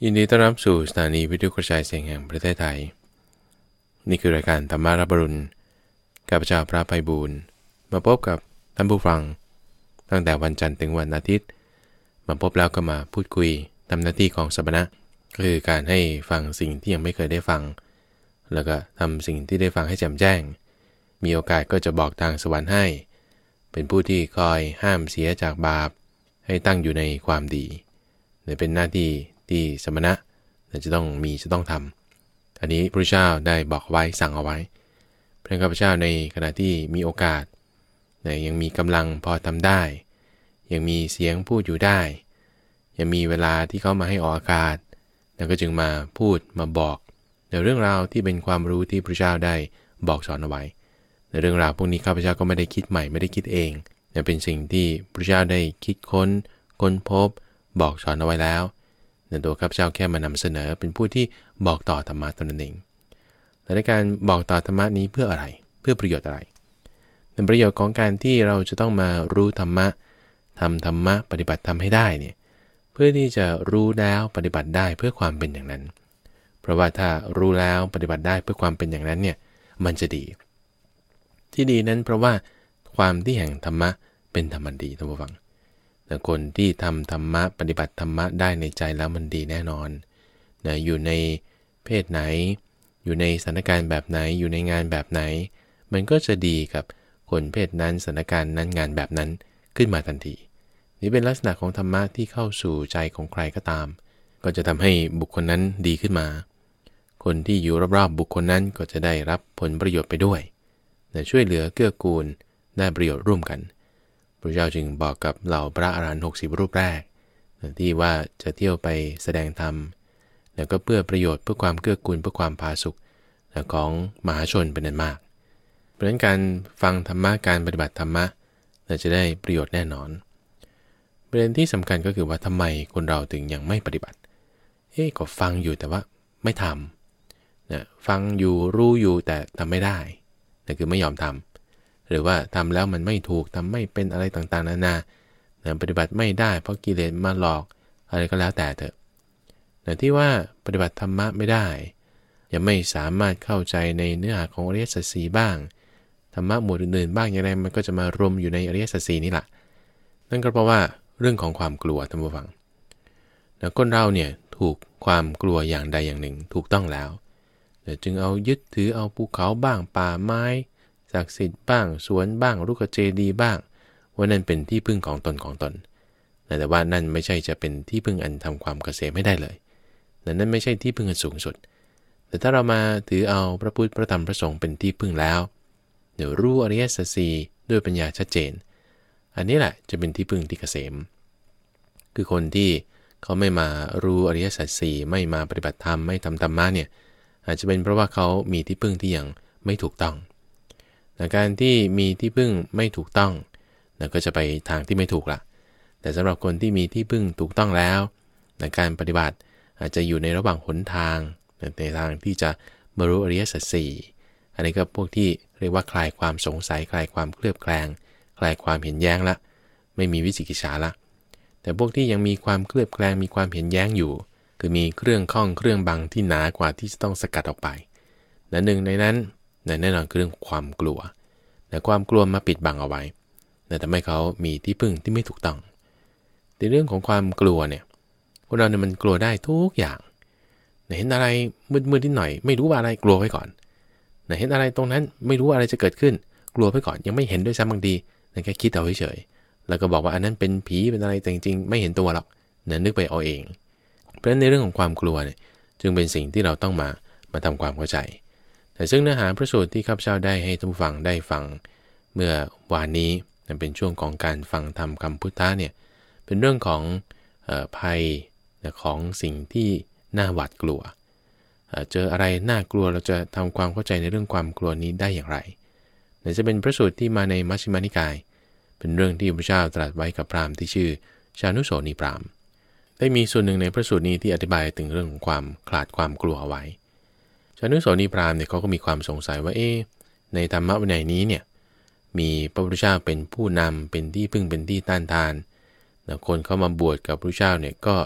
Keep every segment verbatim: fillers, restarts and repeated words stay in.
ยินดีต้อนรับสู่สถานีวิทยุกระจายเสียงแห่งประเทศไทยนี่คือรายการธรรมารับอรุณข้าพเจ้าพระไพบูลย์มาพบกับท่านผู้ฟังตั้งแต่วันจันทร์ถึงวันอาทิตย์มาพบแล้วก็มาพูดคุยทำหน้าที่ของสมณะก็คือการให้ฟังสิ่งที่ยังไม่เคยได้ฟังแล้วก็ทำสิ่งที่ได้ฟังให้แจ่มแจ้งมีโอกาสก็จะบอกทางสวรรค์ให้เป็นผู้ที่คอยห้ามเสียจากบาปให้ตั้งอยู่ในความดีเนี่ยเป็นหน้าที่ที่สมณะจะต้องมีจะต้องทำอันนี้พระเจ้าได้บอกไว้สั่งเอาไว้พระข้าพเจ้าในขณะที่มีโอกาสเนี่ยยังมีกำลังพอทำได้ยังมีเสียงพูดอยู่ได้ยังมีเวลาที่เขามาให้ออกอากาศแล้วก็จึงมาพูดมาบอกในเรื่องราวที่เป็นความรู้ที่พระเจ้าได้บอกสอนเอาไว้ในเรื่องราวพวกนี้ข้าพเจ้าก็ไม่ได้คิดใหม่ไม่ได้คิดเองแต่เป็นสิ่งที่พระเจ้าได้คิดค้นค้นพบบอกสอนเอาไว้แล้วในตัวข้าพเจ้าแค่มานำเสนอเป็นผู้ที่บอกต่อธรรมะตนเองและในการบอกต่อธรรมะนี้เพื่ออะไรเพื่อประโยชน์อะไรเป็นประโยชน์ของการที่เราจะต้องมารู้ธรรมะทำธรรมะปฏิบัติธรรมให้ได้เนี่ยเพื่อที่จะรู้แล้วปฏิบัติได้เพื่อความเป็นอย่างนั้นเพราะว่าถ้ารู้แล้วปฏิบัติได้เพื่อความเป็นอย่างนั้นเนี่ยมันจะดีที่ดีนั้นเพราะว่าความที่แห่งธรรมะเป็นธรรมดีท่านผู้ฟังแต่คนที่ทำธรรมะปฏิบัติธรรมะได้ในใจแล้วมันดีแน่นอนนะอยู่ในเพศไหนอยู่ในสถานการณ์แบบไหนอยู่ในงานแบบไหนมันก็จะดีกับคนเพศนั้นสถานการณ์นั้นงานแบบนั้นขึ้นมาทันทีนี่เป็นลักษณะของธรรมะที่เข้าสู่ใจของใครก็ตามก็จะทำให้บุคคลนั้นดีขึ้นมาคนที่อยู่รอบๆบุคคลนั้นก็จะได้รับผลประโยชน์ไปด้วยนะช่วยเหลือเกื้อกูลได้ประโยชน์ร่วมกันพระเจ้าจึงบอกกับเหล่าพระอรหันต์หกสิบรูปแรกที่ว่าจะเที่ยวไปแสดงธรรมแล้วก็เพื่อประโยชน์เพื่อความเกื้อกูลเพื่อความผาสุกของมหาชนเป็นอันมากเพราะฉะนั้นการฟังธรรมะการปฏิบัติธรรมะเราจะได้ประโยชน์แน่นอนประเด็นที่สำคัญก็คือว่าทำไมคนเราถึงยังไม่ปฏิบัติเอ๊ะก็ฟังอยู่แต่ว่าไม่ทำนะฟังอยู่รู้อยู่แต่ทำไม่ได้นั่นคือไม่ยอมทำหรือว่าทำแล้วมันไม่ถูกทำไม่เป็นอะไรต่างๆนานานะปฏิบัติไม่ได้เพราะกิเลสมาหลอกอะไรก็แล้วแต่เถอะแต่ที่ว่าปฏิบัติธรรมะไม่ได้ยังไม่สามารถเข้าใจในเนื้อหาของอริยสัจสี่บ้างธรรมะหมวดอื่นๆบ้างอย่างไรมันก็จะมารวมอยู่ในอริยสัจสี่นี่แหละนั่นก็เพราะว่าเรื่องของความกลัวท่านผู้ฟังแล้วคนเราเนี่ยถูกความกลัวอย่างใดอย่างหนึ่งถูกต้องแล้วจึงเอายึดถือเอาภูเขาบ้างป่าไม้ศักดิ์สิทธิ์บ้างสวนบ้างรุกขเจดีย์บ้างว่านั่นเป็นที่พึ่งของตนของตนแต่ว่านั่นไม่ใช่จะเป็นที่พึ่งอันทำความเกษมไม่ได้เลยนั่นไม่ใช่ที่พึ่งอันสูงสุดแต่ถ้าเรามาถือเอาพระพุทธพระธรรมพระสงฆ์เป็นที่พึ่งแล้วเดี๋ยวรู้อริยสัจสี่ด้วยปัญญาชัดเจนอันนี้แหละจะเป็นที่พึ่งที่เกษมคือคนที่เขาไม่มารู้อริยสัจสี่ไม่มาปฏิบัติธรรมไม่ทำธรรมะเนี่ยอาจจะเป็นเพราะว่าเขามีที่พึ่งที่ยังไม่ถูกต้องแต่การที่มีที่พึ่งไม่ถูกต้องนะก็จะไปทางที่ไม่ถูกละแต่สำหรับคนที่มีที่พึ่งถูกต้องแล้วในการปฏิบัติอาจจะอยู่ในระหว่างหนทางในทางที่จะบรรลุอริยสัจสี่อันนี้ก็พวกที่เรียกว่าคลายความสงสัยคลายความเคลือบแคลงคลายความเห็นแย้งละไม่มีวิจิกิจฉาละแต่พวกที่ยังมีความเคลือบแคลงมีความเห็นแย้งอยู่คือมีเครื่องข้องเครื่องบังที่หนากว่าที่จะต้องสกัดออกไปและหนึ่งในนั้นแน่นอนคือเรื่องความกลัวแต่ความกลัวมาปิดบังเอาไว้แต่ทำให้เขามีที่พึ่งที่ไม่ถูกต้องในเรื่องของความกลัวเนี่ยพวกเราเนี่ยมันกลัวได้ทุกอย่างเห็นอะไรมืดๆนิดหน่อยไม่รู้ว่าอะไรกลัวไว้ก่อนเห็นอะไรตรงนั้นไม่รู้ว่าอะไรจะเกิดขึ้นกลัวไว้ก่อนยังไม่เห็นด้วยซ้ำบางทีแค่คิดเอาเฉยๆแล้วก็บอกว่าอันนั้นเป็นผีเป็นอะไรแต่จริงๆไม่เห็นตัวหรอกเนี่ยนึกไปเอาเองเพราะฉะนั้นในเรื่องของความกลัวเนี่ยจึงเป็นสิ่งที่เราต้องมามาทำความเข้าใจแต่ซึ่งเนื้อหาพระสูตรที่ข้าพเจ้าได้ให้ท่านผู้ฟังได้ฟังเมื่อวานนี้นั่นเป็นช่วงของการฟังธรรมคำพุทธะเนี่ยเป็นเรื่องของเอ่อภัยของสิ่งที่น่าหวาดกลัวเจออะไรน่ากลัวเราจะทำความเข้าใจในเรื่องความกลัวนี้ได้อย่างไรเนี่ยจะเป็นพระสูตรที่มาในมัชฌิมานิกายเป็นเรื่องที่พระเจ้าตรัสไว้กับพราหมณ์ที่ชื่อชานุโสนีพราหมณ์ได้มีส่วนหนึ่งในพระสูตรนี้ที่อธิบายถึงเรื่องของความขลาดความกลัวเอาไว้ชานุโสนีพราหมณ์เนี่ยเขาก็มีความสงสัยว่าเอ๊ะในธรรมะวินัยนี้เนี่ยมีพระพุทธเจ้าเป็นผู้นำเป็นที่พึ่งเป็นที่ต้านทานคนเข้ามาบวชกับพระพุทธเจ้าเนี่ยก็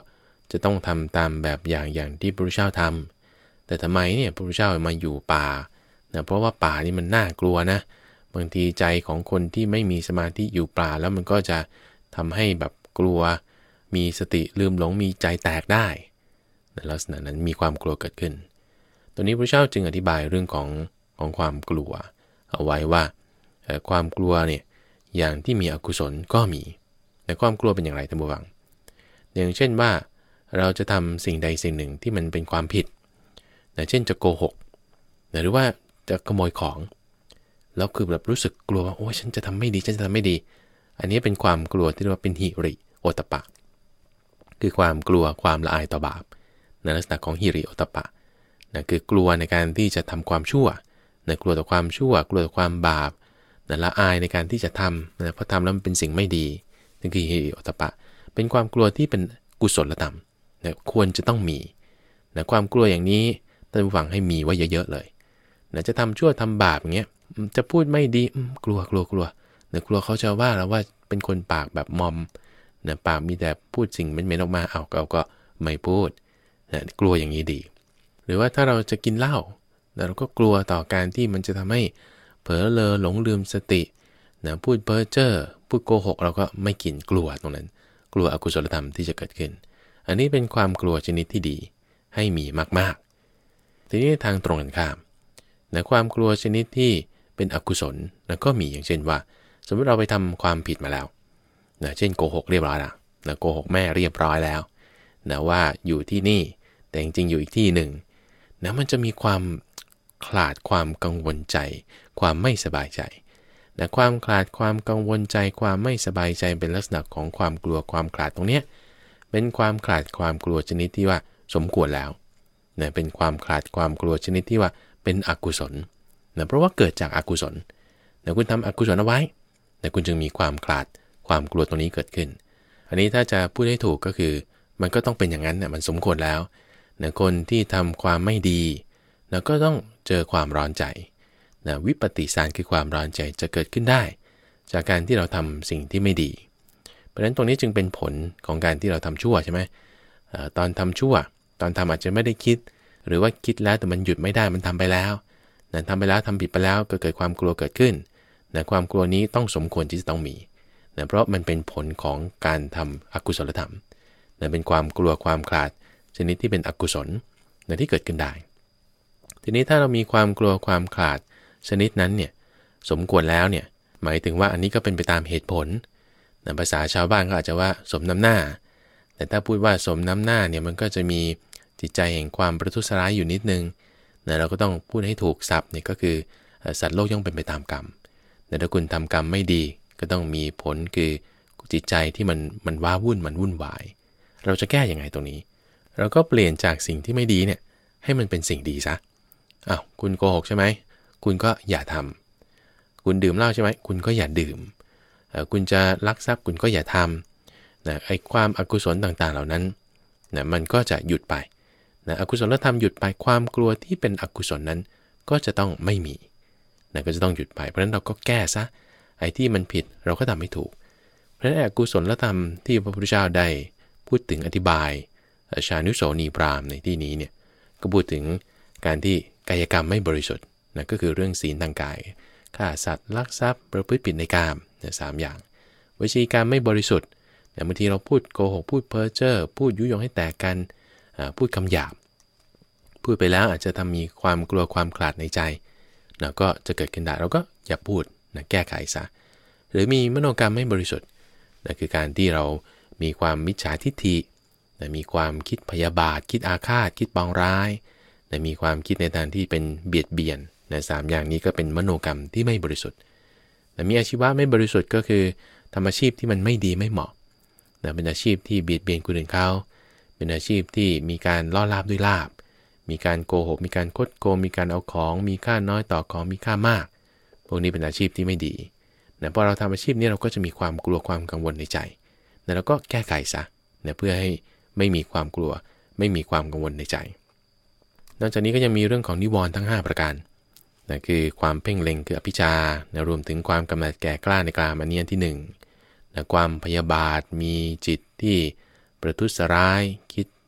จะต้องทำตามแบบอย่างอย่างที่พระพุทธเจ้าทำแต่ทำไมเนี่ยพระพุทธเจ้ามาอยู่ป่านะเพราะว่าป่านี่มันน่ากลัวนะบางทีใจของคนที่ไม่มีสมาธิอยู่ป่าแล้วมันก็จะทำให้แบบกลัวมีสติลืมหลงมีใจแตกได้ในลักษณะนั้นมีความกลัวเกิดขึ้นตัวนี้พระเจ้าจึงอธิบายเรื่องของของความกลัวเอาไว้ว่าความกลัวเนี่ยอย่างที่มีอกุศลก็มีแต่ความกลัวเป็นอย่างไรท่านผู้ฟังอย่างเช่นว่าเราจะทำสิ่งใดสิ่งหนึ่งที่มันเป็นความผิดนะเช่นจะโกหกนะหรือว่าจะขโมยของแล้วคือแบบรู้สึกกลัวว่าโอ้ฉันจะทำไม่ดีฉันจะทำไม่ดีอันนี้เป็นความกลัวที่เรียกว่าเป็นหิริโอตตัปปะคือความกลัวความละอายต่อบาปในลักษณะของหิริโอตตัปปะนะคือกลัวในการที่จะทำความชั่วนะกลัวต่อความชั่วกลัวต่อความบาปนะละอายในการที่จะทำนะเพราะทำแล้วมันเป็นสิ่งไม่ดีนั่นคือหิริโอตตัปปะเป็นความกลัวที่เป็นกุศลธรรมนะควรจะต้องมีนะความกลัวอย่างนี้ท่านผู้ฟังให้มีไว้เยอะๆเลยนะจะทำชั่วทำบาปอย่างเงี้ยจะพูดไม่ดีกลัวกลัวกลัวนะกลัวเขาจะว่าเราว่าเป็นคนปากแบบมอมนะปากมีแต่พูดสิ่งเหม็นๆออกมาเอาเราก็ไม่พูดนะกลัวอย่างนี้ดีหรือว่าถ้าเราจะกินเหล้านะเราก็กลัวต่อการที่มันจะทำให้เผลอเลอหลงลืมสตินะพูดเพ้อเจ้อพูดโกหกเราก็ไม่กินกลัวตรงนั้นกลัวอกุศลธรรมที่จะเกิดขึ้นอันนี้เป็นความกลัวชนิดที่ดีให้มีมากๆทีนี้ทางตรงกันข้ามนะความกลัวชนิดที่เป็นอกุศลนะก็มีอย่างเช่นว่าสมมติเราไปทำความผิดมาแล้วนะเช่นโกหกเรียบร้อยแล้วนะโกหกแม่เรียบร้อยแล้วนะว่าอยู่ที่นี่แต่จริงๆอยู่อีกที่หนึ่งนะมันจะมีความขลาดความกังวลใจความไม่สบายใจนะความขลาดความกังวลใจความไม่สบายใจเป็นลักษณะของความกลัวความขลาดตรงเนี้ยเป็นความขลาดความกลัวชนิดที่ว่าสมควรแล้วนะเป็นความขลาดความกลัวชนิดที่ว่าเป็นอกุศลนะเพราะว่าเกิดจากอกุศลนะคุณทำอกุศลเอาไว้นะคุณจึงมีความขลาดความกลัวตรงนี้เกิดขึ้นอันนี้ถ้าจะพูดให้ถูกก็คือมันก็ต้องเป็นอย่างนั้นนะมันสมควรแล้วนะคนที่ทำความไม่ดีนะก็ต้องเจอความร้อนใจนะวิปฏิสารคือความร้อนใจจะเกิดขึ้นได้จากการที่เราทำสิ่งที่ไม่ดีเพราะฉะนั้นตรงนี้จึงเป็นผลของการที่เราทำชั่วใช่ไหมตอนทำชั่วตอนทำอาจจะไม่ได้คิดหรือว่าคิดแล้วแต่มันหยุดไม่ได้มันทำไปแล้วนะทำไปแล้วทำผิดไปแล้วก็เกิดความกลัวเกิดขึ้นนะความกลัวนี้ต้องสมควรที่จะต้องมีนะเพราะมันเป็นผลของการทำอกุศลธรรมนะเป็นความกลัวความขลาดชนิดที่เป็นอกุศลนะที่เกิดขึ้นได้ทีนี้ถ้าเรามีความกลัวความขลาดชนิดนั้นเนี่ยสมควรแล้วเนี่ยหมายถึงว่าอันนี้ก็เป็นไปตามเหตุผลนะภาษาชาวบ้านก็อาจจะว่าสมน้ำหน้าแต่ถ้าพูดว่าสมน้ำหน้าเนี่ยมันก็จะมีจิตใจแห่งความประทุษร้ายอยู่นิดนึงนะเราก็ต้องพูดให้ถูกศัพท์เนี่ยก็คือสัตว์โลกย่อมเป็นไปตามกรรมแต่ถ้าคุณทำกรรมไม่ดีก็ต้องมีผลคือจิตใจที่มันมันว้าวุ่นมันวุ่นวายเราจะแก้ยังไงตรงนี้เราก็เปลี่ยนจากสิ่งที่ไม่ดีเนี่ยให้มันเป็นสิ่งดีซะอ้าวคุณโกหกใช่ไหมคุณก็อย่าทำคุณดื่มเหล้าใช่ไหมคุณก็อย่าดื่มคุณจะลักทรัพย์คุณก็อย่าทำนะไอ้ความอกุศลต่างๆเหล่านั้นนะมันก็จะหยุดไปนะอกุศลธรรมหยุดไปความกลัวที่เป็นอกุศลนั้นก็จะต้องไม่มีนะก็จะต้องหยุดไปเพราะฉะนั้นเราก็แก้ซะไอ้ที่มันผิดเราก็ทำให้ถูกเพราะฉะนั้นอกุศลธรรมที่พระพุทธเจ้าได้พูดถึงอธิบายชานุโสนีพราหมณ์ในที่นี้เนี่ยก็พูดถึงการที่กายกรรมไม่บริสุทธิ์นะก็คือเรื่องศีลทางกายฆ่าสัตว์ลักทรัพย์ประพฤติผิดในกามเนี่ยสามอย่างวจีกรรมไม่บริสุทธิ์แต่บางทีเราพูดโกหกพูดเพ้อเจ้อพูดยุยงให้แตกกันพูดคำหยาบพูดไปแล้วอาจจะทำมีความกลัวความขลาดในใจนะก็จะเกิดขึ้นได้เราก็อย่าพูดนะแก้ไขซะหรือมีมโนกรรมไม่บริสุทธิ์นะคือการที่เรามีความมิจฉาทิฏฐินะมีความคิดพยาบาทคิดอาฆาตคิดปองร้ายนะมีความคิดในทางที่เป็นเบียดเบียนนะสามอย่างนี้ก็เป็นมโนกรรมที่ไม่บริสุทธิ์นะมีอาชีวะไม่บริสุทธิ์ก็คือทำอาชีพที่มันไม่ดีไม่เหมาะนะเป็นอาชีพที่เบียดเบียนคนอื่นเขาเป็นอาชีพที่มีการล่อลาบด้วยลาบมีการโกหกมีการคดโกงมีการเอาของมีค่าน้อยต่อของมีค่ามากพวกนี้เป็นอาชีพที่ไม่ดีนะพอเราทำอาชีพนี้เราก็จะมีความกลัวความกังวลในใจนะเราก็แก้ไขซะนะเพื่อให้ไม่มีความกลัวไม่มีความกังวลในใจนอกจากนี้ก็ยังมีเรื่องของนิวรณ์ทั้งห้าประการนะคือความเพ่งเล็งคืออภิชานะรวมถึงความกำหนัดแก่กล้าในกามอันนี้ที่หนึ่งนะความพยาบาทมีจิตที่ประทุษร้ายคิด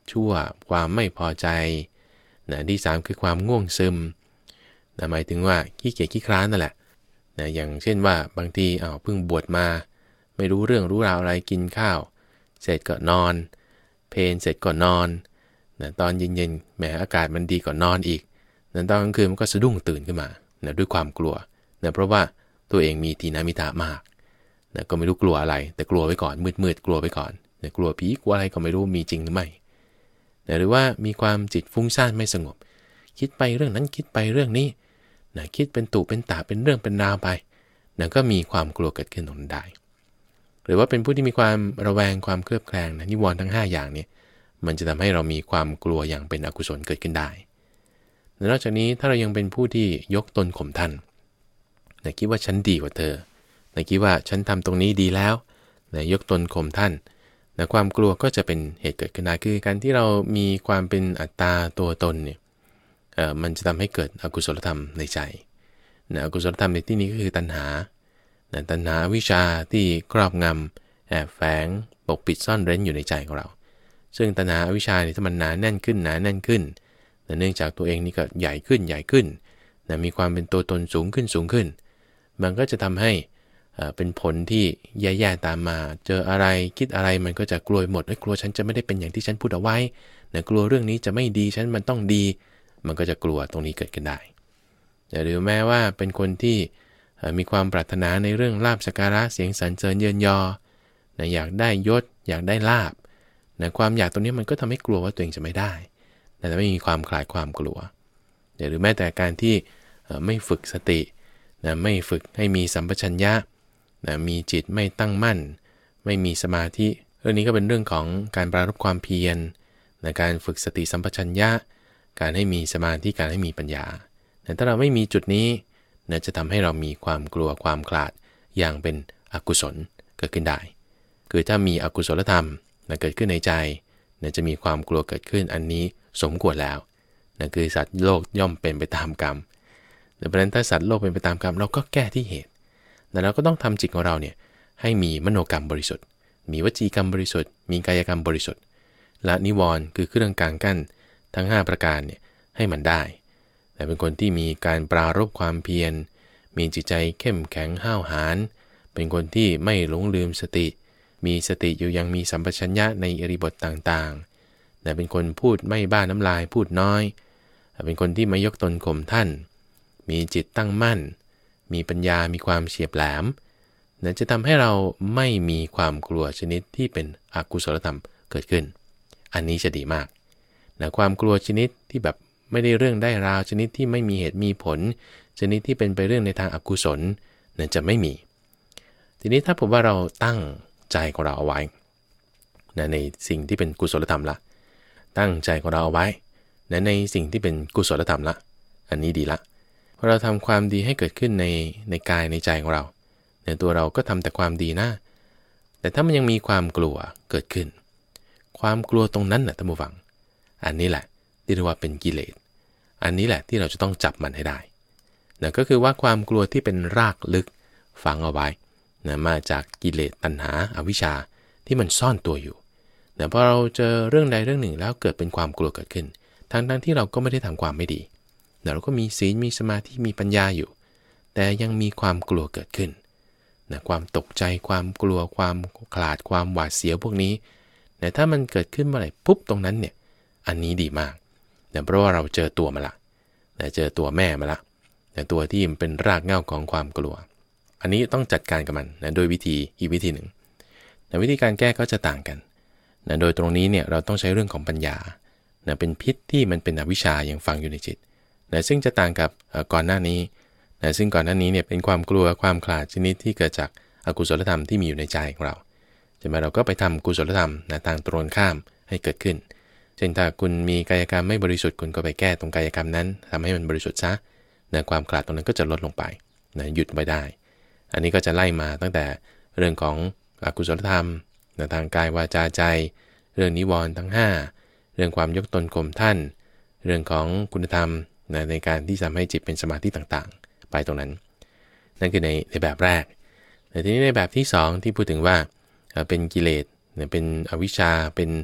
ชั่วความไม่พอใจนะที่สามคือความง่วงซึมนะหมายถึงว่าขี้เกียจขี้คร้านนั่นแหละนะอย่างเช่นว่าบางทีอ้าวเพิ่งบวชมาไม่รู้เรื่องรู้ราวอะไรกินข้าวเสร็จก็นอนเพลเสร็จก็นอนนะตอนเย็นๆแหมอากาศมันดีกว่านอนอีกนะตอนกลางคืนมันก็สะดุ้งตื่นขึ้นมานะด้วยความกลัวนะเพราะว่าตัวเองมีทีนามิตามากนะก็ไม่รู้กลัวอะไรแต่กลัวไว้ก่อนมืดๆกลัวไว้ก่อนนะกลัวผีกลัวอะไรก็ไม่รู้มีจริงหรือไม่นะหรือว่ามีความจิตฟุ้งซ่านไม่สงบคิดไปเรื่องนั้นคิดไปเรื่องนี้นะคิดเป็นตุเป็นตาเป็นเรื่องเป็นราวไปนะก็มีความกลัวเกิดขึ้นตรงนั้นได้หรือว่าเป็นผู้ที่มีความระแวงความเคลือบแคลงนะนิวรณ์ทั้งห้าอย่างนี้มันจะทำให้เรามีความกลัวอย่างเป็นอกุศลเกิดขึ้นได้นอกจากนี้ถ้าเรายังเป็นผู้ที่ยกตนข่มท่านนะคิดว่าฉันดีกว่าเธอนะคิดว่าฉันทำตรงนี้ดีแล้วนะยกตนข่มท่านนะความกลัวก็จะเป็นเหตุเกิดขึ้นได้คือการที่เรามีความเป็นอัตตาตัวตนเนี่ยเอ่อมันจะทำให้เกิดอกุศลธรรมในใจนะอกุศลธรรมในที่นี้ก็คือตัณหานะตัณหาวิชาที่ครอบงำแอบแฝงปกปิดซ่อนเร้นอยู่ในใจของเราซึ่งตัณหาวิชาเนี่ยถ้ามันหนาแน่นขึ้นหนาแน่นขึ้นนะเนื่องจากตัวเองนี่ก็ใหญ่ขึ้นใหญ่ขึ้นนะมีความเป็นตัวตนสูงขึ้นสูงขึ้นมันก็จะทำให้เป็นผลที่แย่ๆตามมาเจออะไรคิดอะไรมันก็จะกลัวหมดไอ้กลัวฉันจะไม่ได้เป็นอย่างที่ฉันพูดเอาไว้นะกลัวเรื่องนี้จะไม่ดีฉันมันต้องดีมันก็จะกลัวตรงนี้เกิดขึ้นได้หรือแม้ว่าเป็นคนที่มีความปรารถนาในเรื่องลาภสักการะเสียงสรรเสริญเยินยอนะอยากได้ยศอยากได้ลาภนะความอยากตรงนี้มันก็ทำให้กลัวว่าตัวเองจะไม่ได้แต่ไม่มีความคลายความกลัวหรือแม้แต่การที่ไม่ฝึกสตินะไม่ฝึกให้มีสัมปชัญญะนะมีจิตไม่ตั้งมั่นไม่มีสมาธิเรื่องนี้ก็เป็นเรื่องของการปรารภความเพียรนะการฝึกสติสัมปชัญญะการให้มีสมาธิการให้มีปัญญาแต่ถ้าเราไม่มีจุดนี้นะจะทำให้เรามีความกลัวความขลาดอย่างเป็นอกุศลเกิดขึ้นได้คือถ้ามีอกุศลธรรมนะเกิดขึ้นในใจนะจะมีความกลัวเกิดขึ้นอันนี้สมควรแล้วนะคือสัตว์โลกย่อมเป็นไปตามกรรมดังนั้นถ้าสัตว์โลกเป็นไปตามกรรมเราก็แก้ที่เหตุแต่เราก็ต้องทำจิตของเราเนี่ยให้มีมโนกรรมบริสุทธิ์มีวจีกรรมบริสุทธิ์มีกายกรรมบริสุทธิ์และนิวรณ์คือเครื่องกลางกั้นทั้งห้าประการเนี่ยให้มันได้แต่เป็นคนที่มีการปรารภความเพียรมีจิตใจเข้มแข็งห้าวหาญเป็นคนที่ไม่หลงลืมสติมีสติอยู่ยังมีสัมปชัญญะในอิริบทต่างๆแต่เป็นคนพูดไม่บ้าน้ำลายพูดน้อยเป็นคนที่ไม่ยกตนข่มท่านมีจิตตั้งมั่นมีปัญญามีความเฉียบแหลมนั่นจะทำให้เราไม่มีความกลัวชนิดที่เป็นอกุศลธรรมเกิดขึ้นอันนี้จะดีมากนะความกลัวชนิดที่แบบไม่ได้เรื่องได้ราวชนิดที่ไม่มีเหตุมีผลชนิดที่เป็นไปเรื่องในทางอกุศลนั่นจะไม่มีทีนี้ถ้าผมว่าเราตั้งใจของเราเอาไว้นะในสิ่งที่เป็นกุศลธรรมละตั้งใจของเราเอาไว้นะในสิ่งที่เป็นกุศลธรรมละอันนี้ดีละพอเราทำความดีให้เกิดขึ้นในในกายในใจของเราในตัวเราก็ทำแต่ความดีนะแต่ถ้ามันยังมีความกลัวเกิดขึ้นความกลัวตรงนั้นนะท่านผู้ฟังอันนี้แหละที่เรียกว่าเป็นกิเลสอันนี้แหละที่เราจะต้องจับมันให้ได้นะก็คือว่าความกลัวที่เป็นรากลึกฝังเอาไว้นะมาจากกิเลสตัณหาอวิชชาที่มันซ่อนตัวอยู่นะพอเราเจอเรื่องใดเรื่องหนึ่งแล้วเกิดเป็นความกลัวเกิดขึ้นทั้งทั้งที่เราก็ไม่ได้ทำความไม่ดีนะเราก็มีศีลมีสมาธิมีปัญญาอยู่แต่ยังมีความกลัวเกิดขึ้นนะความตกใจความกลัวความขลาดความหวาดเสียวพวกนี้แต่ถ้ามันเกิดขึ้นเมื่อไหร่ปุ๊บตรงนั้นเนี่ยอันนี้ดีมากนะเพราะว่าเราเจอตัวมาละนะเจอตัวแม่มาละนะตัวที่มันเป็นรากเหง้าของความกลัวอันนี้ต้องจัดการกับมันนะโดยวิธีอีกวิธีหนึ่งนะวิธีการแก้ก็จะต่างกันนะโดยตรงนี้เนี่ยเราต้องใช้เรื่องของปัญญานะเป็นพิษที่มันเป็นอวิชชายังฝังอยู่ในจิตนะซึ่งจะต่างกับก่อนหน้านี้นะซึ่งก่อนหน้านี้เนี่ยเป็นความกลัวความขลาดชนิดที่เกิดจากอกุศลธรรมที่มีอยู่ในใจของเราใช่ไหมเราก็ไปทำกุศลธรรมนะทางตรงข้ามให้เกิดขึ้นเช่นถ้าคุณมีกายกรรมไม่บริสุทธิ์คุณก็ไปแก้ตรงกายกรรมนั้นทำให้มันบริสุทธิ์ซะนะความขลาดตรงนั้นก็จะลดลงไปนะหยุดไว้ได้อันนี้ก็จะไล่มาตั้งแต่เรื่องของอกุศลธรรมนะทางกายวาจาใจเรื่องนิวรณ์ทั้งห้าเรื่องความยกตนข่มท่านเรื่องของคุณธรรมนะในการที่ทำให้จิตเป็นสมาธิต่างๆไปตรงนั้นนั่นคือในในแบบแรกแต่ทีนี้ในแบบที่สองที่พูดถึงว่าเป็นกิเลสเป็นอวิชชาเป็น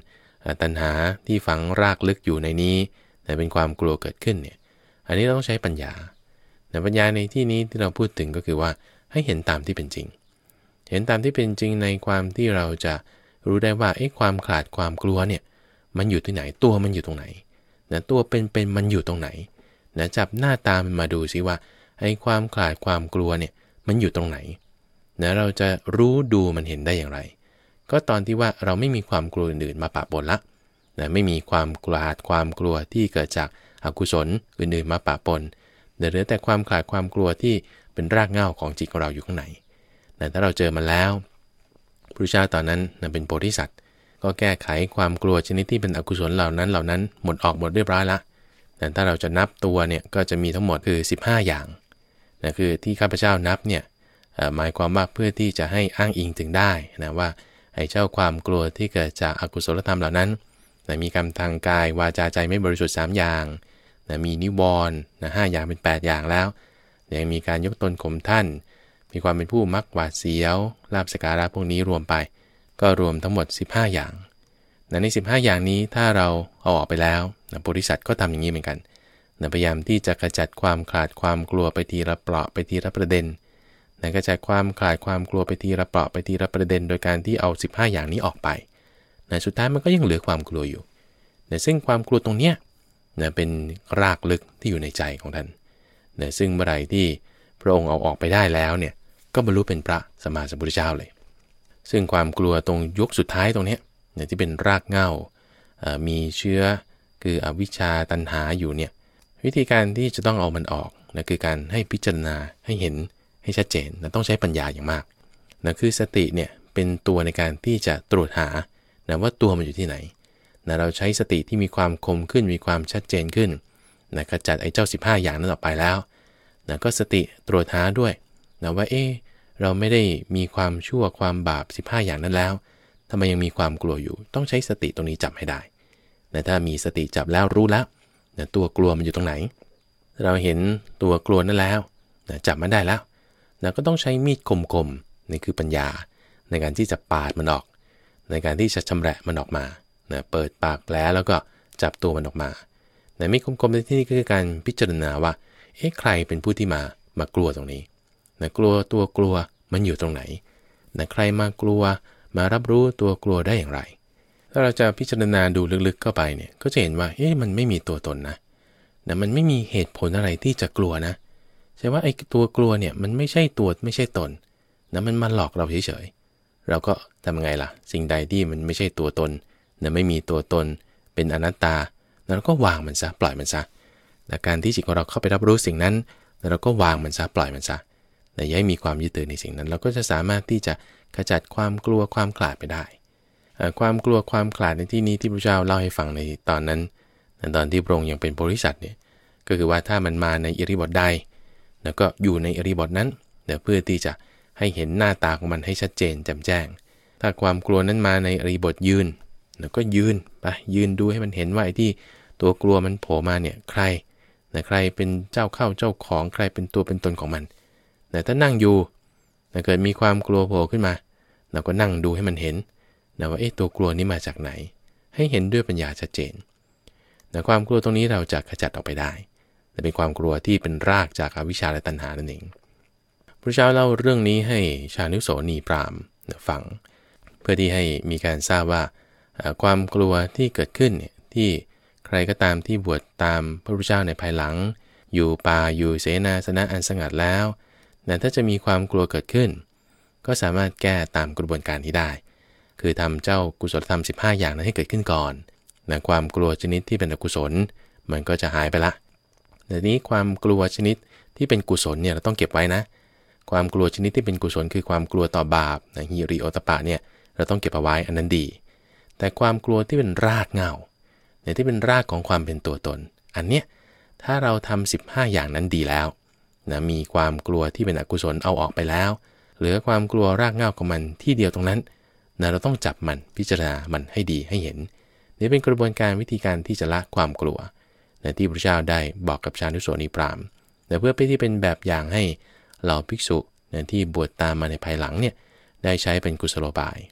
ตัณหาที่ฝังรากลึกอยู่ในนี้แต่เป็นความกลัวเกิดขึ้นเนี่ยอันนี้เราต้องใช้ปัญญาแต่ปัญญาในที่นี้ที่เราพูดถึงก็คือว่าให้เห็นตามที่เป็นจริงเห็นตามที่เป็นจริงในความที่เราจะรู้ได้ว่าเอ๊ะความขลาดความกลัวเนี่ยมันอยู่ที่ไหนตัวมันอยู่ตรงไหนนะตัวเป็นเป็นมันอยู่ตรงไหนนะจับหน้าตามันมาดูซิว่าไอ้ความขลาดความกลัวเนี่ยมันอยู่ตรงไหนนะเราจะรู้ดูมันเห็นได้อย่างไรก็ตอนที่ว่าเราไม่มีความกลัวอื่นๆมาปะปนละนะไม่มีความขลาดความกลัวที่เกิดจากอกุศลอื่นๆมาปะปนเหลือแต่ความขลาดความกลัวที่เป็นรากเหง้าของจิตของเราอยู่ข้างในแต่ถ้าเราเจอมันแล้วพระพุทธเจ้าตอนนั้นนะเป็นโพธิสัตว์ก็แก้ไขความกลัวชนิดที่เป็นอกุศลเหล่านั้นเหล่านั้นหมดออกหมดเรียบร้อยละแต่ถ้าเราจะนับตัวเนี่ยก็จะมีทั้งหมดคือสิบห้าอย่างนะคือที่ข้าพเจ้านับเนี่ยหมายความว่าเพื่อที่จะให้อ้างอิงถึงได้นะว่าไอ้เจ้าความกลัวที่เกิดจากอกุศลธรรมเหล่านั้นนะมีกรรมทางกายวาจาใจไม่บริสุทธิ์สามอย่างนะมีนิวรณ์นะห้าอย่างเป็นแปดอย่างแล้วยังมีการยกตนข่มท่านมีความเป็นผู้มักหวาดเสียวลาภสักการะพวกนี้รวมไปก็รวมทั้งหมดสิบห้าอย่างนะในสิบห้าอย่างนี้ถ้าเราเอาออกไปแล้วนะโพธิสัตว์ก็ทำอย่างนี้เหมือนกันนะพยายามที่จะกระจัดความขลาดความกลัวไปทีละเปราะไปทีละประเด็นนะกระจัดความขลาดความกลัวไปทีละเปราะไปทีละประเด็นโดยการที่เอาสิบห้าอย่างนี้ออกไปนะสุดท้ายมันก็ยังเหลือความกลัวอยู่นะซึ่งความกลัวตรงเนี้ยนะเป็นรากลึกที่อยู่ในใจของท่านนะซึ่งเมื่อไหร่ที่พระองค์เอาออกไปได้แล้วเนี่ยก็บรรลุเป็นพระสัมมาสัมพุทธเจ้าเลยซึ่งความกลัวตรงยุคสุดท้ายตรงนี้เนี่ยที่เป็นรากเหง้ามีเชื้อคืออวิชชาตัณหาอยู่เนี่ยวิธีการที่จะต้องเอามันออกนะคือการให้พิจารณาให้เห็นให้ชัดเจนนะต้องใช้ปัญญาอย่างมากนะคือสติเนี่ยเป็นตัวในการที่จะตรวจหานะว่าตัวมันอยู่ที่ไหนนะเราใช้สติที่มีความคมขึ้นมีความชัดเจนขึ้นนะขจัดไอ้เจ้าสิบห้าอย่างนั้นออกไปแล้วนะก็สติตรวจหาด้วยนะว่าเอ๊ะเราไม่ได้มีความชั่วความบาปสิบห้าอย่างนั้นแล้วทำไมยังมีความกลัวอยู่ต้องใช้สติตรงนี้จับให้ได้นะถ้ามีสติจับแล้วรู้แล้วนะตัวกลัวมันอยู่ตรงไหนเราเห็นตัวกลัวนั้นแล้วนะจับมันได้แล้วนะก็ต้องใช้มีดคมๆนี่คือปัญญาในการที่จะปาดมันออกในการที่จะชำแหละมันออกมานะเปิดปากแผลแล้วก็จับตัวมันออกมานะมีดคมๆในที่นี้ก็คือการพิจารณาว่าเอ๊ะใครเป็นผู้ที่มามากลัวตรงนี้นะกลัวตัวกลัวมันอยู่ตรงไหนนะใครมากลัวมารับรู้ตัวกลัวได้อย่างไรถ้าเราจะพิจารณาดูลึกๆเข้าไปเนี่ยก็จะเห็นว่าเอ๊ะมันไม่มีตัวตนนะนะมันไม่มีเหตุผลอะไรที่จะกลัวนะใช่ว่าไอ้ตัวกลัวเนี่ยมันไม่ใช่ตัวไม่ใช่ตนนะมันมาหลอกเราเฉยๆเราก็ทำไงล่ะสิ่งใดที่มันไม่ใช่ตัวตนนะไม่มีตัวตนเป็นอนัตตาเราก็วางมันซะปล่อยมันซะแต่การที่จิตของเราเข้าไปรับรู้สิ่งนั้นเราก็วางมันซะปล่อยมันซะแต่อย่าให้มีความยึดถือในสิ่งนั้นเราก็จะสามารถที่จะขจัดความกลัวความขลาดไปได้ความกลัวความขลาดในที่นี้ที่พระเจ้าเล่าให้ฟังในตอนนั้นตอนที่พระองค์ยังเป็นโพธิสัตว์เนี่ยก็คือว่าถ้ามันมาในอิริยาบถใดแล้วก็อยู่ในอิริยาบถนั้นเพื่อที่จะให้เห็นหน้าตาของมันให้ชัดเจนแจ่มแจ้งถ้าความกลัวนั้นมาในอิริยาบถยืนแล้วก็ยืนไปยืนดูให้มันเห็นว่าไอ้ที่ตัวกลัวมันโผล่มาเนี่ยใครนะใครเป็นเจ้าเข้าเจ้าของใครเป็นตัวเป็นตนของมันแต่ถ้านั่งอยู่ถ้าเกิดมีความกลัวโผล่ขึ้นมาเราก็นั่งดูให้มันเห็นนะว่าเอ๊ะตัวกลัวนี้มาจากไหนให้เห็นด้วยปัญญาชัดเจนแต่ความกลัวตรงนี้เราจะขจัดออกไปได้แต่เป็นความกลัวที่เป็นรากจากอวิชชาและตัณหานั่นเองพระเจ้าเล่าเรื่องนี้ให้ชานุโสนีพราหมณ์ฟังเพื่อที่ให้มีการทราบว่าความกลัวที่เกิดขึ้นเนี่ยที่ใครก็ตามที่บวชตามพระพุทธเจ้าในภายหลังอยู่ป่าอยู่เสนาสนะอันสงัดแล้วแต่ถ้าจะมีความกลัวเกิดขึ้นก็สามารถแก้ตามกระบวนการที่ได้คือทำเจ้ากุศลธรรมสิบห้าอย่างนั้นให้เกิดขึ้นก่อนนะความกลัวชนิดที่เป็นอกุศลมันก็จะหายไปละแต่นี้ความกลัวชนิดที่เป็นกุศลเนี่ยเราต้องเก็บไว้นะความกลัวชนิดที่เป็นกุศลคือความกลัวต่อบาปนะฮิริโอตปะเนี่ยเราต้องเก็บเอาไว้อันนั้นดีแต่ความกลัวที่เป็นรากเหง้าเนี่ยที่เป็นรากของความเป็นตัวตนอันเนี้ยถ้าเราทำสิบห้าอย่างนั้นดีแล้วนะมีความกลัวที่เป็นอกุศลเอาออกไปแล้วเหลือความกลัวรากเหง้าของมันที่เดียวตรงนั้นนะเราต้องจับมันพิจารณามันให้ดีให้เห็นนี่เป็นกระบวนการวิธีการที่จะละความกลัวนะที่พระเจ้าได้บอกกับชานุโสนีพราหมณ์แต่เพื่อที่เป็นแบบอย่างให้เหล่าภิกษุนะที่บวชตามมาในภายหลังเนี่ยได้ใช้เป็นกุศโลบาย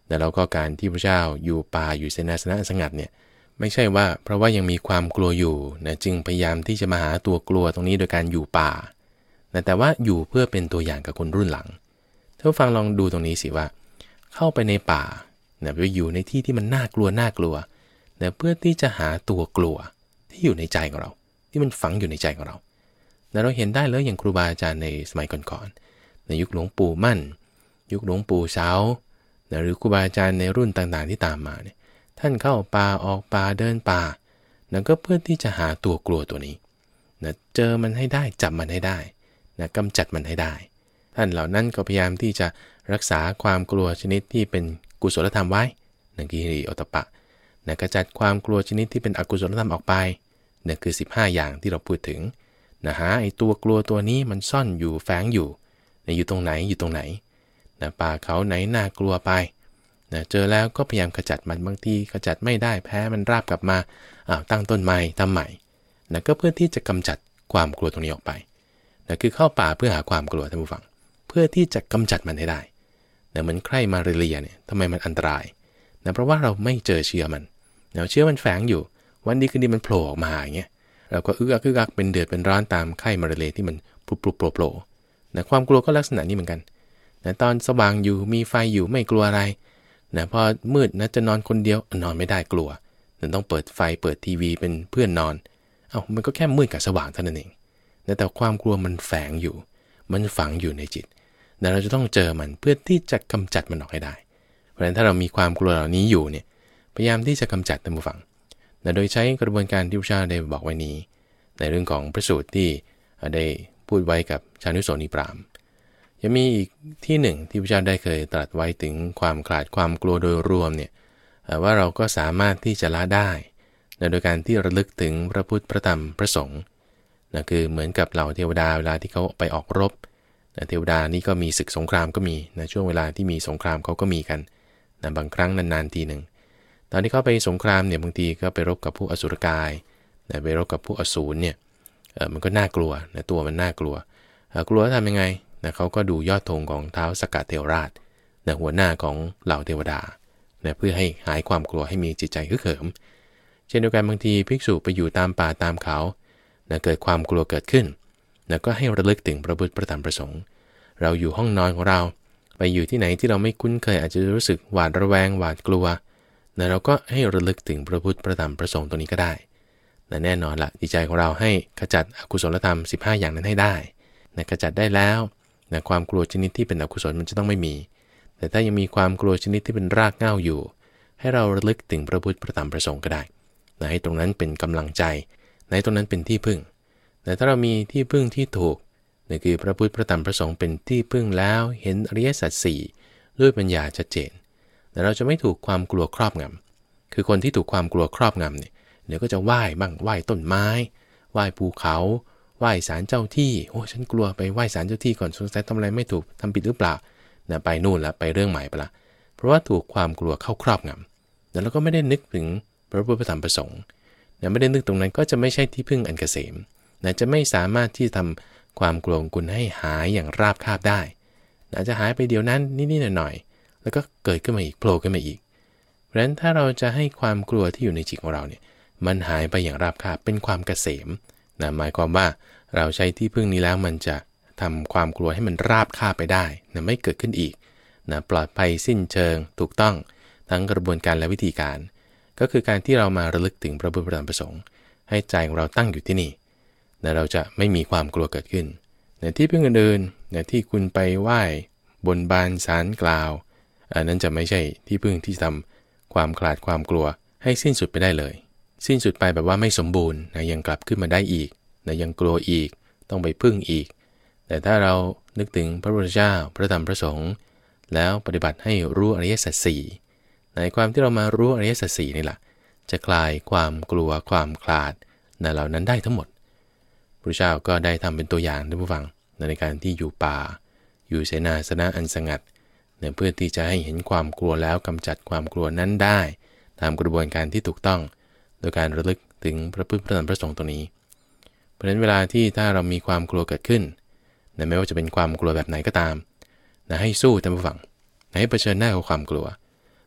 แล้วก็การที่พระเจ้าอยู่ป่าอยู่เสนาสนะสงัดเนี่ยไม่ใช่ว่าเพราะว่ายังมีความกลัวอยู่นะจึงพยายามที่จะมาหาตัวกลัวตรงนี้โดยการอยู่ป่านะแต่ว่าอยู่เพื่อเป็นตัวอย่างกับคนรุ่นหลังถ้าฟังลองดูตรงนี้สิว่าเข้าไปในป่านะไปอยู่ในที่ที่มันน่ากลัวน่ากลัวนะเพื่อที่จะหาตัวกลัวที่อยู่ในใจของเราที่มันฝังอยู่ในใจของเรานะเราเห็นได้เลยอย่างครูบาอาจารย์ในสมัยก่อนๆในยุคหลวงปู่มั่นยุคหลวงปู่เสานะหรือครูบาอาจารย์ในรุ่นต่างๆที่ตามมาเนี่ยท่านเข้าป่าออกป่าเดินป่านะก็เพื่อที่จะหาตัวกลัวตัวนี้นะเจอมันให้ได้จับมันให้ได้นะกำจัดมันให้ได้ท่านเหล่านั้นก็พยายามที่จะรักษาความกลัวชนิดที่เป็นกุศลธรรมไว้นั่นคือฮิริโอตปะนะกระจัดความกลัวชนิดที่เป็นอกุศลธรรมออกไปนั่นคือสิบห้าอย่างที่เราพูดถึงนะฮะไอตัวกลัวตัวนี้มันซ่อนอยู่แฝงอยู่นะอยู่ตรงไหนอยู่ตรงไหนนะป่าเขาไหนน่ากลัวไปนะเจอแล้วก็พยายามขจัดมันบางทีขจัดไม่ได้แพ้มันราบกลับมาอ้าวตั้งต้นใหม่ทำใหม่นะก็เพื่อที่จะกำจัดความกลัวตรงนี้ออกไปนะคือเข้าป่าเพื่อหาความกลัวท่านผู้ฟังเพื่อที่จะกำจัดมันให้ได้นะเหมือนไข้มาเรียเนี่ยทำไมมันอันตรายนะเพราะว่าเราไม่เจอเชื้อมันนะเชื้อมันแฝงอยู่วันดีคืนดีมันโผล่ออกมาอย่างเงี้ยเราก็อึกอักอึกอักเป็นเดือดเป็นร้อนตามไข้มาเรียที่มันปลุกปลุกโผล่ๆนะความกลัวก็ลักษณะนี้เหมือนกันนะตอนสว่างอยู่มีไฟอยู่ไม่กลัวอะไรนะพอมืดนะจะนอนคนเดียวนอนไม่ได้กลัวนะต้องเปิดไฟเปิดทีวีเป็นเพื่อนนอนเอ้ามันก็แค่มืดกับสว่างเท่านั้นเองนะแต่ความกลัวมันแฝงอยู่มันฝังอยู่ในจิตนะเราจะต้องเจอมันเพื่อที่จะกำจัดมันออกให้ได้เพราะฉะนั้นถ้าเรามีความกลัวเหล่านี้อยู่เนี่ยพยายามที่จะกำจัดท่านผู้ฟังนะโดยใช้กระบวนการที่พระเจ้าได้บอกไว้นี้ในเรื่องของพระสูตรที่ได้พูดไว้กับชานุโสนีพราหมณ์ยังมีอีกที่หนึ่งที่พระเจ้าได้เคยตรัสไว้ถึงความขลาดความกลัวโดยรวมเนี่ยว่าเราก็สามารถที่จะละได้นะโดยการที่ระลึกถึงพระพุทธพระธรรมพระสงฆ์นะคือเหมือนกับเหล่าเทวดาเวลาที่เขาไปออกรบนะเทวดานี่ก็มีศึกสงครามก็มีนะช่วงเวลาที่มีสงครามเขาก็มีกันนะบางครั้งนานๆทีหนึ่งตอนที่เขาไปสงครามเนี่ยบางทีก็ไปรบกับพวกอสุรกายนะไปรบกับพวกอสูรเนี่ยเออมันก็น่ากลัวนะตัวมันน่ากลัวกลัวทำยังไงนะเขาก็ดูยอดธงของท้าวสกัดเทวราชนะหัวหน้าของเหล่าเทวดานะเพื่อให้หายความกลัวให้มีจิตใจฮึกเหิมเช่นเดียวกันบางทีภิกษุไปอยู่ตามป่าตามเขานะเกิดความกลัวเกิดขึ้นนะก็ให้ระลึกถึงพระพุทธพระธรรมพระสงฆ์เราอยู่ห้องนอนของเราไปอยู่ที่ไหนที่เราไม่คุ้นเคยอาจจะรู้สึกหวาดระแวงหวาดกลัวนะเราก็ให้ระลึกถึงพระพุทธพระธรรมพระสงฆ์ตัวนี้ก็ได้นะแน่นอนละจิตใจของเราให้ขจัดอกุศลธรรมสิบห้าอย่างนั้นให้ได้นะขจัดได้แล้วนะความกลัวชนิดที่เป็นอกุศลมันจะต้องไม่มีแต่ถ้ายังมีความกลัวชนิดที่เป็นรากเหง้าอยู่ให้เราระลึกถึงพระพุทธพระธรรมพระสงฆ์ก็ได้นะให้ตรงนั้นเป็นกำลังใจให้ตรงนั้นเป็นที่พึ่งแต่ถ้าเรามีที่พึ่งที่ถูกนั่นคือพระพุทธพระธรรมพระสงฆ์เป็นที่พึ่งแล้วเห็นอริยสัจสี่ด้วยปัญญาชัดเจนแต่เราจะไม่ถูกความกลัวครอบงำคือคนที่ถูกความกลัวครอบงำเนี่ยเดี๋ยวก็จะไหว้บ้างไหว้ต้นไม้ไหว้ภูเขาไหว้ศาลเจ้าที่โอ้ฉันกลัวไปไหว้ศาลเจ้าที่ก่อนสงสัยทำอะไรไม่ถูกทำผิดหรือเปล่านะไปนู่นละไปเรื่องใหม่ไปละเพราะว่าถูกความกลัวเข้าครอบงำแล้วเราก็ไม่ได้นึกถึงพระพุทธพระธรรมพระสงฆ์นะไม่ได้นึกตรงนั้นก็จะไม่ใช่ที่พึ่งอันเกษมนะจะไม่สามารถที่ทำความกลัวของคุณให้หายอย่างราบคาบได้นะจะหายไปเดี๋ยวนั้นนิดๆหน่อยๆแล้วก็เกิดขึ้นมาอีกโผล่ขึ้นมาอีกเพราะฉะนั้นถ้าเราจะให้ความกลัวที่อยู่ในจิตของเราเนี่ยมันหายไปอย่างราบคาบเป็นความเกษมนะหมายความว่าเราใช้ที่พึ่งนี้แล้วมันจะทำความกลัวให้มันราบคาบไปได้นะไม่เกิดขึ้นอีกนะปลอดภัยสิ้นเชิงถูกต้องทั้งกระบวนการและวิธีการก็คือการที่เรามาระลึกถึงพระพุทธพระธรรมพระสงฆ์ให้ใจของเราตั้งอยู่ที่นี่นะเราจะไม่มีความกลัวเกิดขึ้นในที่พึ่งอื่นๆนะที่คุณไปไหว้บนบานศาลกล่าวอันนั้นจะไม่ใช่ที่พึ่งที่ทำความขลาดความกลัวให้สิ้นสุดไปได้เลยสิ้นสุดไปแบบว่าไม่สมบูรณ์นะยังกลับขึ้นมาได้อีกนะยังกลัวอีกต้องไปพึ่งอีกแต่ถ้าเรานึกถึงพระพุทธเจ้าพระธรรมพระสงฆ์แล้วปฏิบัติให้รู้อริยสัจสี่ในความที่เรามารู้อริยสัจสี่นี่แหละจะคลายความกลัวความขลาดนะเหล่านั้นได้ทั้งหมดพระเจ้าก็ได้ทำเป็นตัวอย่างท่านผู้ฟังในการที่อยู่ป่าอยู่เสนาสนะอันสงัดเนี่ยเพื่อที่จะให้เห็นความกลัวแล้วกำจัดความกลัวนั้นได้ตามกระบวนการที่ถูกต้องโดยการระลึกถึงพระพุทธพระธรรมพระสงฆ์ตรงนี้เพราะฉะนั้นเวลาที่ถ้าเรามีความกลัวเกิดขึ้นนะไม่ว่าจะเป็นความกลัวแบบไหนก็ตามนะให้สู้ท่านผู้ฟังนะให้เผชิญหน้ากับความกลัว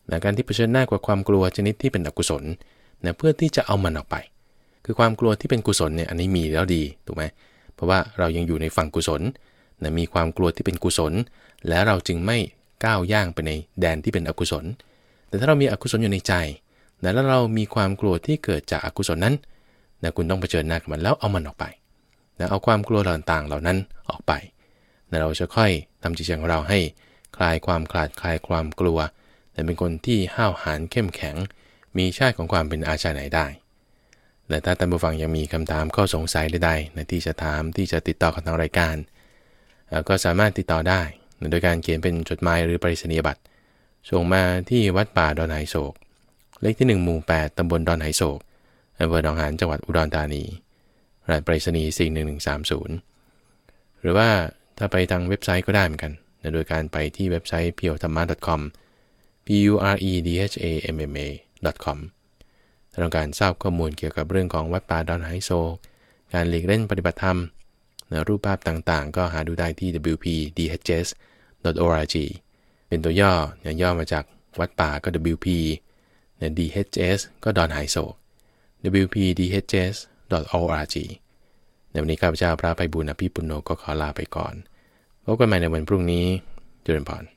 นะการที่เผชิญหน้ากับความกลัวชนิดที่เป็นอกุศลนะเพื่อที่จะเอามันออกไปคือความกลัวที่เป็นกุศลเนี่ยอันนี้มีแล้วดีถูกไหมเพราะว่าเรายังอยู่ในฝั่งกุศลนะมีความกลัวที่เป็นกุศลแล้วเราจึงไม่ก้าวย่างไปในแดนที่เป็นอกุศลแต่ถ้าเรามีอกุศลอยู่ในใจนะแล้วเรามีความกลัวที่เกิดจากอกุศลนั้นนะคุณต้องเผชิญหน้ากับมันแล้วเอามันออกไปนะเอาความกลัวต่างๆเหล่านั้นออกไปนะเราจะค่อยทำจิตใจของเราให้คลายความขลาดคลายความกลัวแต่เป็นคนที่ห้าวหาญเข้มแข็งมีชาติของความเป็นอาชาไนได้และถ้าท่านผู้ฟังยังมีคำถามข้อสงสัยใดๆในที่จะถามที่จะติดต่อกับทางรายการก็สามารถติดต่อได้โดยการเขียนเป็นจดหมายหรือไปรษณียบัตรส่งมาที่วัดป่าดอนไหโศกเลขที่หนึ่งหมู่แปดตำบลดอนไหโศกอำเภอหนองหานจังหวัดอุดรธานีรหัสไปรษณีย์สี่หนึ่งหนึ่งสามศูนย์หรือว่าถ้าไปทางเว็บไซต์ก็ได้เหมือนกันโดยการไปที่เว็บไซต์ เพียวธรรมะ .com p u r e d h a m m a .com ถ้าต้องการทราบข้อมูลเกี่ยวกับเรื่องของวัดป่าดอนไหโศกการหลีกเล่นปฏิบัติธรรมรูปภาพต่างๆก็หาดูได้ที่ ดับเบิลยู พี ดี เอช เอส ดอท โอ อาร์ จี เป็นตัวย่อย่อมาจากวัดป่าก็ ดับเบิลยู พี ดี เอช เอส ก็ดอนไหโศก ดับเบิลยู พี ดี เอช เอส ดอท โอ อาร์ จี ในวันนี้ข้าพเจ้าพระไพบูลย์อภิปุณโญก็ขอลาไปก่อนพบกันใหม่ในวันพรุ่งนี้เจริญพร